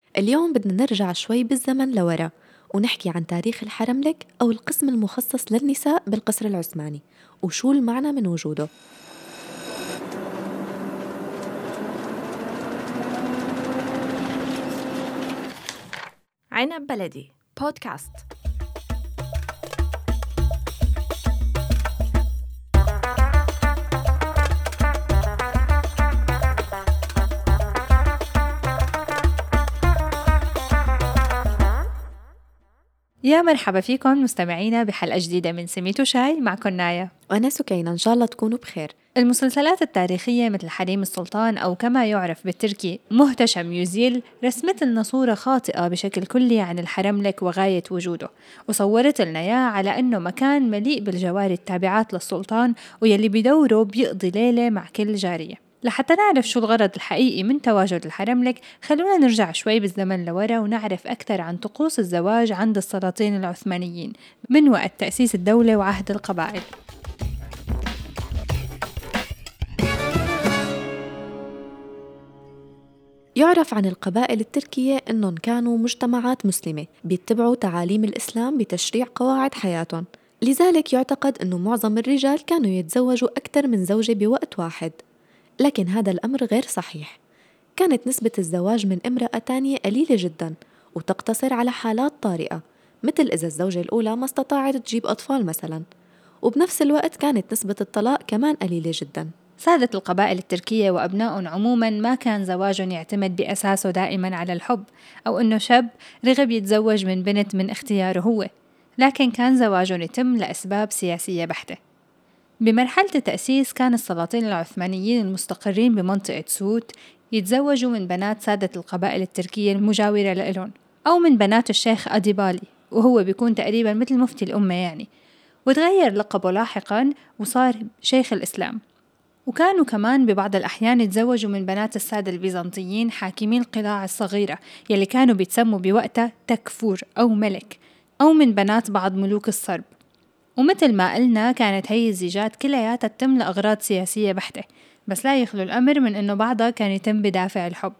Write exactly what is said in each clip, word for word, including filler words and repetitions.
اليوم بدنا نرجع شوي بالزمن لورا ونحكي عن تاريخ الحرملك أو القسم المخصص للنساء بالقصر العثماني وشو المعنى من وجوده. عنب بلدي بودكاست. يا مرحبا فيكم مستمعينا بحلقة جديدة من سميتو شاي معكم نايا وأنا سكينة، إن شاء الله تكونوا بخير. المسلسلات التاريخية مثل حريم السلطان أو كما يعرف بالتركي مهتشم يوزيل رسمت لنا صورة خاطئة بشكل كلي عن الحرملك وغاية وجوده، وصورت لنا إياه على أنه مكان مليء بالجواري التابعات للسلطان ويلي بدوره بيقضي ليلة مع كل جارية. لحتى نعرف شو الغرض الحقيقي من تواجد الحرملك خلونا نرجع شوي بالزمن لورا ونعرف أكثر عن طقوس الزواج عند السلاطين العثمانيين من وقت تأسيس الدولة وعهد القبائل. يعرف عن القبائل التركية أنهم كانوا مجتمعات مسلمة بيتبعوا تعاليم الإسلام بتشريع قواعد حياتهم، لذلك يعتقد أنه معظم الرجال كانوا يتزوجوا أكثر من زوجة بوقت واحد، لكن هذا الأمر غير صحيح. كانت نسبة الزواج من امرأة تانية قليلة جداً وتقتصر على حالات طارئة، مثل إذا الزوجة الأولى ما استطاعت تجيب أطفال مثلاً، وبنفس الوقت كانت نسبة الطلاق كمان قليلة جداً. سادة القبائل التركية وأبنائهم عموماً ما كان زواجهم يعتمد بأساسه دائماً على الحب أو أنه شاب رغب يتزوج من بنت من اختياره هو، لكن كان زواجهم يتم لأسباب سياسية بحتة. بمرحلة التأسيس كان السلاطين العثمانيين المستقرين بمنطقة سوت يتزوجوا من بنات سادة القبائل التركية المجاورة لإلهم أو من بنات الشيخ أديبالي، وهو بيكون تقريباً مثل مفتي الأمة يعني، وتغير لقبه لاحقاً وصار شيخ الإسلام. وكانوا كمان ببعض الأحيان يتزوجوا من بنات السادة البيزنطيين حاكمي القلاع الصغيرة يلي كانوا بيتسموا بوقتها تكفور أو ملك، أو من بنات بعض ملوك الصرب. ومثل ما قلنا كانت هي الزيجات كلياتها تتم لأغراض سياسية بحتة، بس لا يخلو الأمر من أنه بعضها كان يتم بدافع الحب.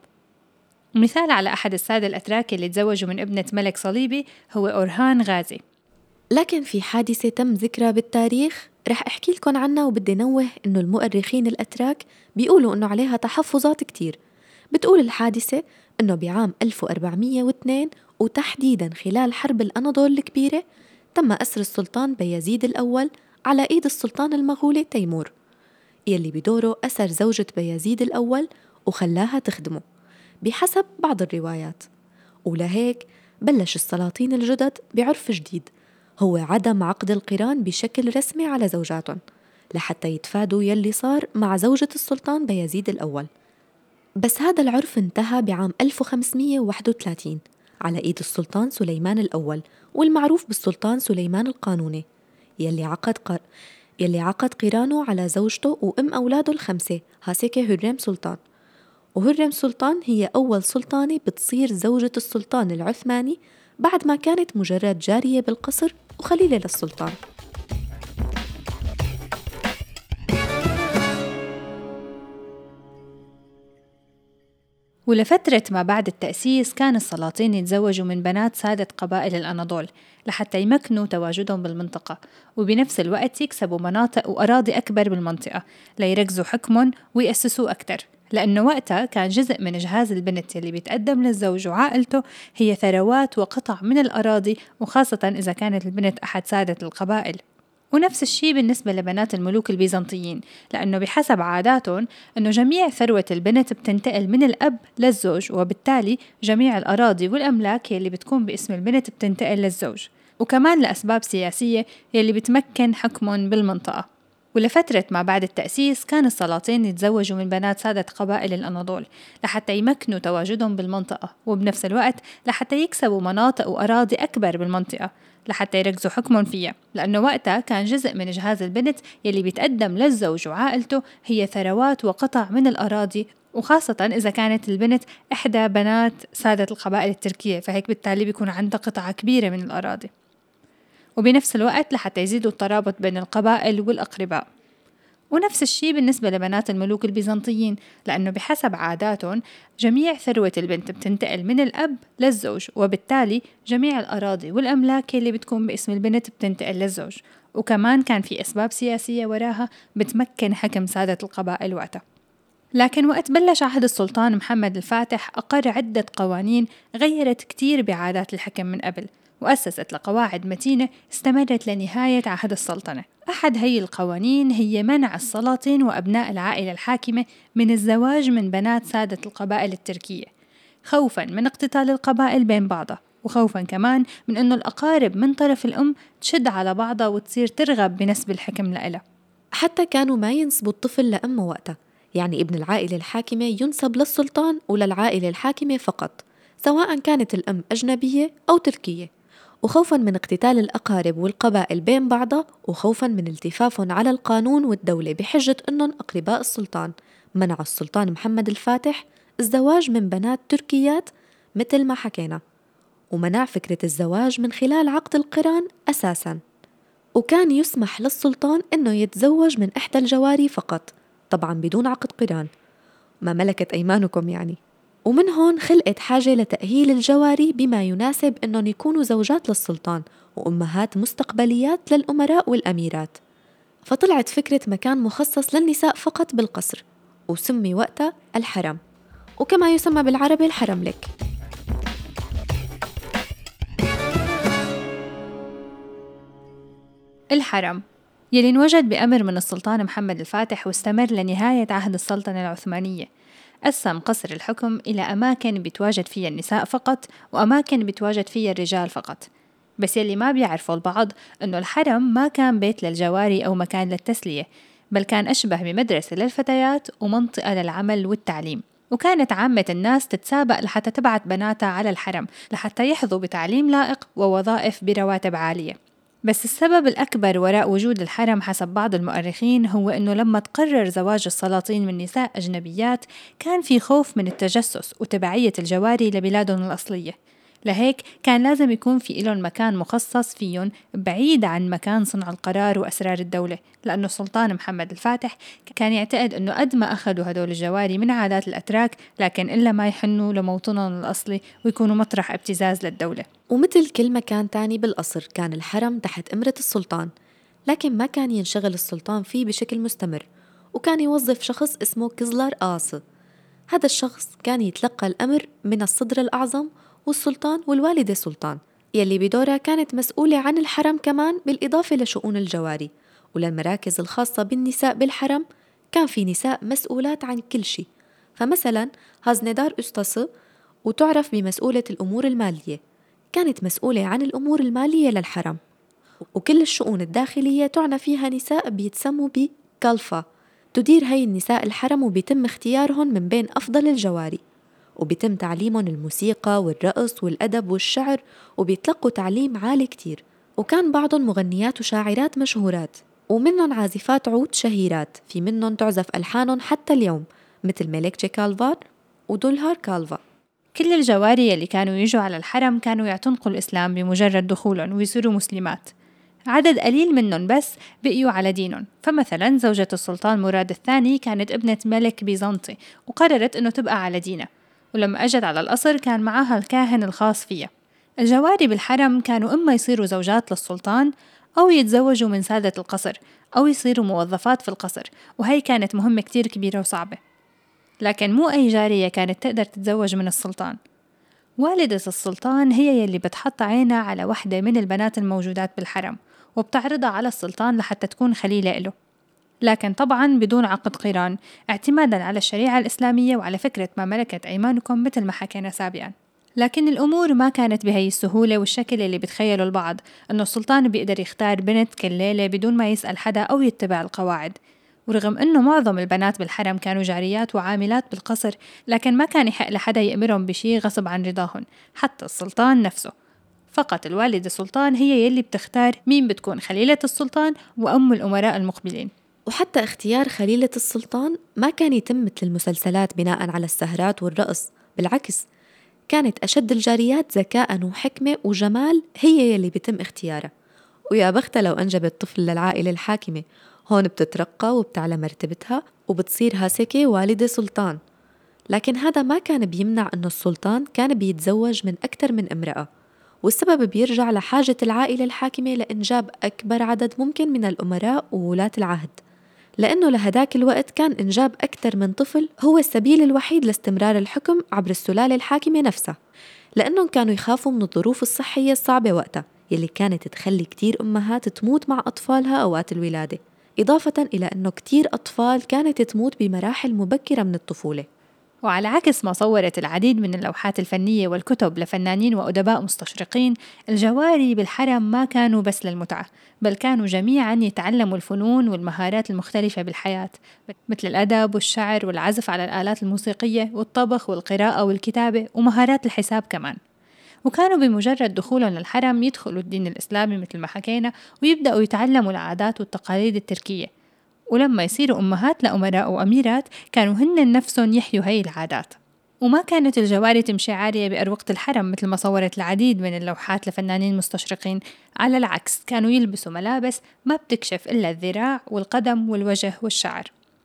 مثال على أحد السادة الأتراك اللي تزوجوا من ابنة ملك صليبي هو أورهان غازي. لكن في حادثة تم ذكرها بالتاريخ رح أحكي لكم عنها، وبدي نوه إنه المؤرخين الأتراك بيقولوا إنه عليها تحفظات كتير. بتقول الحادثة إنه بعام ألف وأربعمية واثنين وتحديداً خلال حرب الأناضول الكبيرة تم أسر السلطان بايزيد الأول على إيد السلطان المغولي تيمور، يلي بدوره أسر زوجة بايزيد الأول وخلاها تخدمه بحسب بعض الروايات. ولهيك بلش السلاطين الجدد بعرف جديد هو عدم عقد القران بشكل رسمي على زوجاتهم لحتى يتفادوا يلي صار مع زوجة السلطان بايزيد الأول. بس هذا العرف انتهى بعام ألف وخمسمية وواحد وثلاثين على إيد السلطان سليمان الأول، والمعروف بالسلطان سليمان القانوني، يلي عقد قر... يلي عقد قرانه على زوجته وأم أولاده الخمسة هاسكة هرم سلطان. وهرم سلطان هي أول سلطانة بتصير زوجة السلطان العثماني بعد ما كانت مجرد جارية بالقصر وخليلة للسلطان. ولفترة ما بعد التأسيس كان السلاطين يتزوجوا من بنات سادة قبائل الأناضول لحتى يمكنوا تواجدهم بالمنطقة، وبنفس الوقت يكسبوا مناطق وأراضي أكبر بالمنطقة ليركزوا حكمهم ويأسسوا أكتر، لأنه وقتها كان جزء من جهاز البنت اللي بيتقدم للزوج وعائلته هي ثروات وقطع من الأراضي، وخاصة إذا كانت البنت أحد سادة القبائل. ونفس الشيء بالنسبة لبنات الملوك البيزنطيين، لأنه بحسب عاداتهم أنه جميع ثروة البنت بتنتقل من الأب للزوج، وبالتالي جميع الأراضي والأملاك يلي بتكون باسم البنت بتنتقل للزوج، وكمان لأسباب سياسية يلي بتمكن حكمهم بالمنطقة. ولفترة ما بعد التأسيس كان السلاطين يتزوجوا من بنات سادة قبائل الأناضول لحتى يمكنوا تواجدهم بالمنطقة، وبنفس الوقت لحتى يكسبوا مناطق وأراضي أكبر بالمنطقة لحتى يركزوا حكمهم فيها، لأنه وقتها كان جزء من جهاز البنت يلي بيتقدم للزوج وعائلته هي ثروات وقطع من الأراضي، وخاصة إذا كانت البنت إحدى بنات سادة القبائل التركية، فهيك بالتالي بيكون عندها قطعة كبيرة من الأراضي. وبنفس الوقت لحتى يزيدوا الترابط بين القبائل والأقرباء. ونفس الشيء بالنسبة لبنات الملوك البيزنطيين، لأنه بحسب عاداتهم جميع ثروة البنت بتنتقل من الأب للزوج، وبالتالي جميع الأراضي والأملاك اللي بتكون باسم البنت بتنتقل للزوج. وكمان كان في أسباب سياسية وراها بتمكن حكم سادة القبائل وقتها. لكن وقت بلش عهد السلطان محمد الفاتح أقر عدة قوانين غيرت كتير بعادات الحكم من قبل، وأسست لقواعد متينة استمرت لنهاية عهد السلطنة. أحد هي القوانين هي منع السلاطين وأبناء العائلة الحاكمة من الزواج من بنات سادة القبائل التركية، خوفاً من اقتتال القبائل بين بعضها، وخوفاً كمان من أنه الأقارب من طرف الأم تشد على بعضها وتصير ترغب بنسب الحكم لإلها. حتى كانوا ما ينسبوا الطفل لأمه وقتها، يعني ابن العائلة الحاكمة ينسب للسلطان وللعائلة الحاكمة فقط، سواء كانت الأم أجنبية أو تركية، وخوفاً من اقتتال الأقارب والقبائل بين بعضها، وخوفاً من التفافهم على القانون والدولة بحجة أنهم أقرباء السلطان، منع السلطان محمد الفاتح الزواج من بنات تركيات مثل ما حكينا، ومنع فكرة الزواج من خلال عقد القران أساساً. وكان يسمح للسلطان أنه يتزوج من إحدى الجواري فقط، طبعاً بدون عقد قران، ما ملكت أيمانكم يعني. ومن هون خلقت حاجة لتأهيل الجواري بما يناسب أنهم يكونوا زوجات للسلطان وأمهات مستقبليات للأمراء والأميرات، فطلعت فكرة مكان مخصص للنساء فقط بالقصر، وسمي وقتها الحرم، وكما يسمى بالعربي الحرملك. الحرم يلي انوجد بأمر من السلطان محمد الفاتح واستمر لنهاية عهد السلطنة العثمانية، قسم قصر الحكم إلى أماكن بيتواجد فيها النساء فقط وأماكن بيتواجد فيها الرجال فقط. بس يلي ما بيعرفوا البعض أنه الحرم ما كان بيت للجواري أو مكان للتسلية، بل كان أشبه بمدرسة للفتيات ومنطقة للعمل والتعليم. وكانت عامة الناس تتسابق لحتى تبعت بناتها على الحرم لحتى يحظوا بتعليم لائق ووظائف برواتب عالية. بس السبب الأكبر وراء وجود الحرم حسب بعض المؤرخين هو أنه لما تقرر زواج السلاطين من نساء أجنبيات كان في خوف من التجسس وتبعية الجواري لبلادهم الأصلية، لهيك كان لازم يكون في لهم مكان مخصص فيهم بعيد عن مكان صنع القرار وأسرار الدولة، لأنه السلطان محمد الفاتح كان يعتقد أنه قد ما أخذوا هدول الجواري من عادات الأتراك لكن إلا ما يحنوا لموطنهم الأصلي ويكونوا مطرح ابتزاز للدولة. ومثل كل مكان تاني بالقصر كان الحرم تحت إمرة السلطان، لكن ما كان ينشغل السلطان فيه بشكل مستمر، وكان يوظف شخص اسمه كزلر آص. هذا الشخص كان يتلقى الأمر من الصدر الأعظم والسلطان والوالدة سلطان، يلي بدورها كانت مسؤولة عن الحرم كمان بالإضافة لشؤون الجواري. وللمراكز الخاصة بالنساء بالحرم كان في نساء مسؤولات عن كل شيء، فمثلا هازندار أستاس وتعرف بمسؤولة الأمور المالية، كانت مسؤولة عن الأمور المالية للحرم، وكل الشؤون الداخلية تعنى فيها نساء بيتسموا بكالفا، تدير هاي النساء الحرم وبيتم اختيارهم من بين أفضل الجواري، وبيتم تعليمهم الموسيقى والرقص والأدب والشعر، وبيتلقوا تعليم عالي كتير. وكان بعضهم مغنيات وشاعرات مشهورات، ومنهم عازفات عود شهيرات، في منهم تعزف ألحانهم حتى اليوم مثل ميليكجي كالفار ودولهار كالفا. كل الجواري اللي كانوا يجوا على الحرم كانوا يعتنقوا الإسلام بمجرد دخولهم ويصيروا مسلمات، عدد قليل منهم بس بقيوا على دينهم. فمثلا زوجة السلطان مراد الثاني كانت ابنة ملك بيزنطي وقررت أنه تبقى على دينه، ولما أجت على القصر كان معها الكاهن الخاص فيها. الجواري بالحرم كانوا إما يصيروا زوجات للسلطان أو يتزوجوا من سادة القصر أو يصيروا موظفات في القصر، وهي كانت مهمة كتير كبيرة وصعبة. لكن مو أي جارية كانت تقدر تتزوج من السلطان. والدة السلطان هي يلي بتحط عينها على واحدة من البنات الموجودات بالحرم وبتعرضها على السلطان لحتى تكون خليلة له، لكن طبعا بدون عقد قران، اعتمادا على الشريعة الإسلامية وعلى فكرة ما ملكت أيمانكم مثل ما حكينا سابقا. لكن الأمور ما كانت بهي السهولة والشكل اللي بتخيله البعض أنه السلطان بيقدر يختار بنت كليلة بدون ما يسأل حدا أو يتبع القواعد. ورغم أنه معظم البنات بالحرم كانوا جاريات وعاملات بالقصر، لكن ما كان يحق لحدا يأمرهم بشي غصب عن رضاهن، حتى السلطان نفسه. فقط الوالدة سلطان هي يلي بتختار مين بتكون خليلة السلطان وأم الأمراء المقبلين. وحتى اختيار خليلة السلطان ما كان يتم مثل المسلسلات بناء على السهرات والرقص، بالعكس كانت أشد الجاريات ذكاء وحكمة وجمال هي يلي بيتم اختيارها. ويا بختها لو أنجبت طفل للعائلة الحاكمة، هون بتترقى وبتعلى مرتبتها وبتصير هاسكة والدة سلطان. لكن هذا ما كان بيمنع أنه السلطان كان بيتزوج من أكثر من امرأة، والسبب بيرجع لحاجة العائلة الحاكمة لإنجاب أكبر عدد ممكن من الأمراء وولاة العهد، لأنه لهداك الوقت كان إنجاب أكثر من طفل هو السبيل الوحيد لاستمرار الحكم عبر السلالة الحاكمة نفسها، لأنهم كانوا يخافوا من الظروف الصحية الصعبة وقتها يلي كانت تخلي كتير أمهات تموت مع أطفالها أوقات الولادة، إضافة إلى أنه كتير أطفال كانت تموت بمراحل مبكرة من الطفولة. وعلى عكس ما صورت العديد من اللوحات الفنية والكتب لفنانين وأدباء مستشرقين، الجواري بالحرم ما كانوا بس للمتعة، بل كانوا جميعاً يتعلموا الفنون والمهارات المختلفة بالحياة، مثل الأدب والشعر والعزف على الآلات الموسيقية والطبخ والقراءة والكتابة ومهارات الحساب كمان. وكانوا بمجرد دخولهم للحرم يدخلوا الدين الإسلامي مثل ما حكينا، ويبدأوا يتعلموا العادات والتقاليد التركية، ولما يصيروا أمهات لأمراء وأميرات كانوا هن نفسهم يحيوا هاي العادات. وما كانت الجواري تمشي عارية بأروقة الحرم مثل ما صورت العديد من اللوحات لفنانين مستشرقين، على العكس كانوا يلبسوا ملابس ما بتكشف إلا الذراع والقدم والوجه والشعر.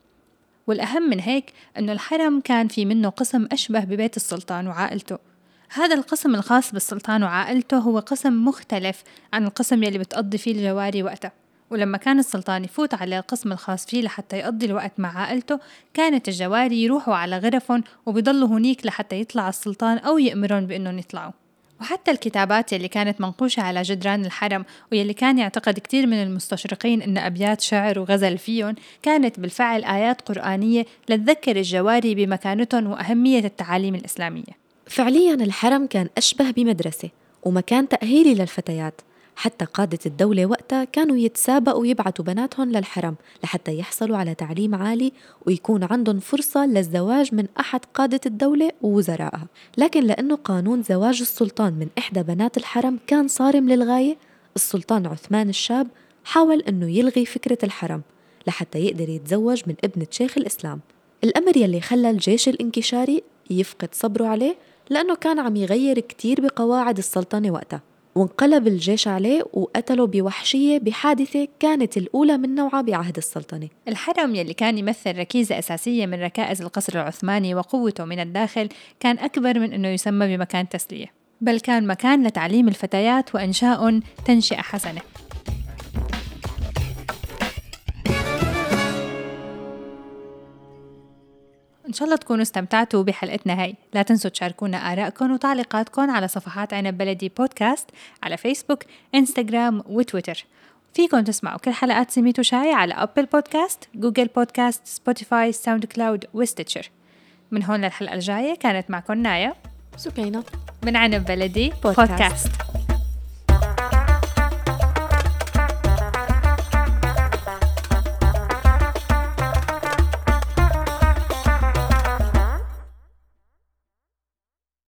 والأهم من هيك أنه الحرم كان في منه قسم أشبه ببيت السلطان وعائلته. هذا القسم الخاص بالسلطان وعائلته هو قسم مختلف عن القسم يلي بتقضي فيه الجواري وقتها، ولما كان السلطان يفوت على القسم الخاص فيه لحتى يقضي الوقت مع عائلته، كانت الجواري يروحوا على غرفهم وبيضلوا هنيك لحتى يطلع السلطان أو يأمرون بأنهم يطلعوا. وحتى الكتابات يلي كانت منقوشة على جدران الحرم ويلي كان يعتقد كتير من المستشرقين إن أبيات شعر وغزل فيهم، كانت بالفعل آيات قرآنية لتذكر الجواري بمكانتهم وأهمية التعاليم الإسلامية. فعلياً الحرم كان أشبه بمدرسة ومكان تأهيلي للفتيات، حتى قادة الدولة وقتها كانوا يتسابقوا يبعتوا بناتهم للحرم لحتى يحصلوا على تعليم عالي ويكون عندهم فرصة للزواج من أحد قادة الدولة ووزرائها. لكن لأنه قانون زواج السلطان من إحدى بنات الحرم كان صارم للغاية، السلطان عثمان الشاب حاول أنه يلغي فكرة الحرم لحتى يقدر يتزوج من ابنة شيخ الإسلام، الأمر يلي خلى الجيش الإنكشاري يفقد صبره عليه لأنه كان عم يغير كتير بقواعد السلطنة وقتها، وانقلب الجيش عليه وقتله بوحشية بحادثة كانت الأولى من نوعها بعهد السلطنة. الحرم يلي كان يمثل ركيزة أساسية من ركائز القصر العثماني وقوته من الداخل كان أكبر من أنه يسمى بمكان تسلية، بل كان مكان لتعليم الفتيات وإنشاء تنشئة حسنة. إن شاء الله تكونوا استمتعتوا بحلقتنا هاي. لا تنسوا تشاركونا آراءكم وتعليقاتكم على صفحات عنب بلدي بودكاست على فيسبوك، إنستغرام وتويتر. فيكم تسمعوا كل حلقات سميتو شاي على أبل بودكاست، جوجل بودكاست، سبوتيفاي، ساوند كلاود وستيتشر. من هون للحلقة الجاية كانت معكم نايا سكينة من عنب بلدي بودكاست, بودكاست.